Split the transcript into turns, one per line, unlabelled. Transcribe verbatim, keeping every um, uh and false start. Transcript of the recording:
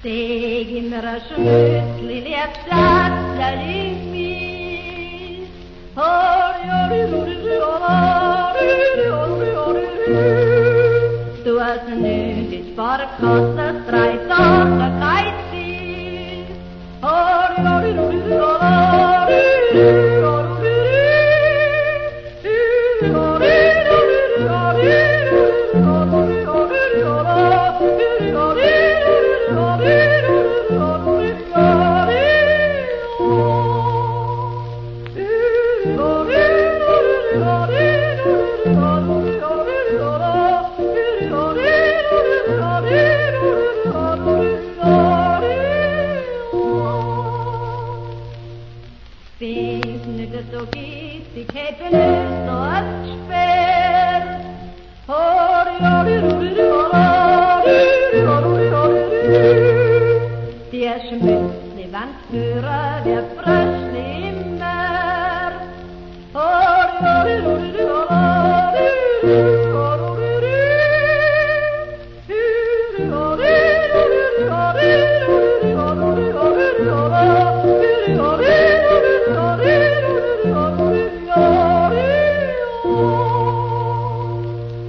Steg in ihrer Schlüssel, ihr Platz, der Limis. Du hast nu dit barkastet, drei Tage geizig. Vis nu det så git, ik heb en øst og et spil. De er smøtlig vant føre, det er frøslig